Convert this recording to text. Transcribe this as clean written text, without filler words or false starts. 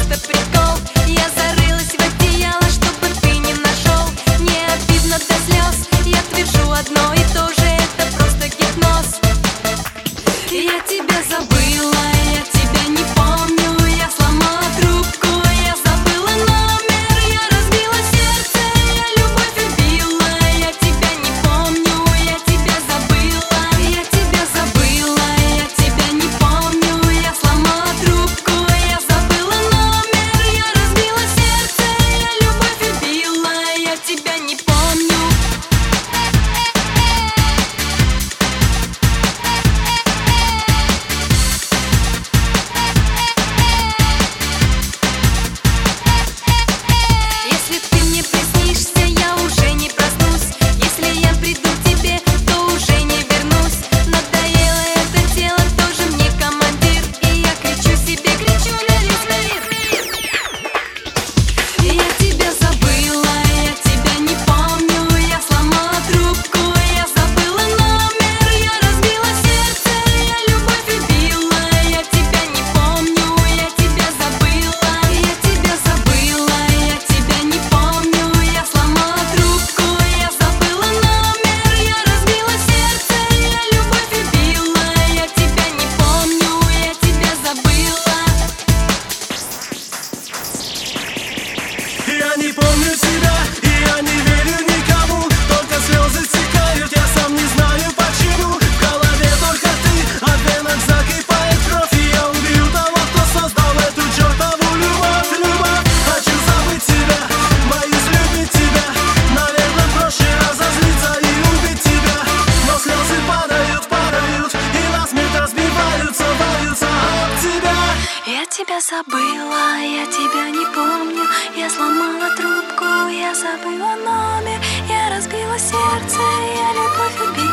это прикол. Я зарылась в одеяло, чтобы ты не нашел. Мне обидно до слез, я твержу одно и то же, это просто гипноз. Я тебя забыла, я тебя не помню, я сломала трубку, я забыла номер, я разбила сердце, я любовь убила. Я тебя не помню, я тебя забыла, я тебя забыла, я тебя не помню, я сломала трубку, я забыла номер, я разбила сердце, я любовь убила. Я тебя не помню. Если ты мне приснишься, я уже не проснусь. Если я приду к тебе, то уже не вернусь. Надоело это тело, тоже мне командир. И я кричу себе, кричу на весь мир. Я тебя забыла, я тебя не помню, я сломала трубку, я забыла номер, я разбила сердце, я любовь убила. Я тебя не помню, я тебя забыла, я тебя забыла, я тебя не помню, я сломала трубку, я забыла номер, я разбила сердце, я любовь убила. Я тебя не помню, я тебя забыла. Я не помню себя, и я не верю никому. Только слезы стекают, я сам не знаю почему. В голове только ты, а в венах закипает кровь. И я убью того, кто создал эту чертову любовь. Любовь, хочу забыть тебя, боюсь любить тебя. Наверное, проще разозлиться и убить тебя. Но слезы падают, падают, и насмерть разбиваются, валятся от тебя. Я тебя забыла, я тебя не помню, я сломала трубку, я забыла номер, я разбила сердце, я любовь убила.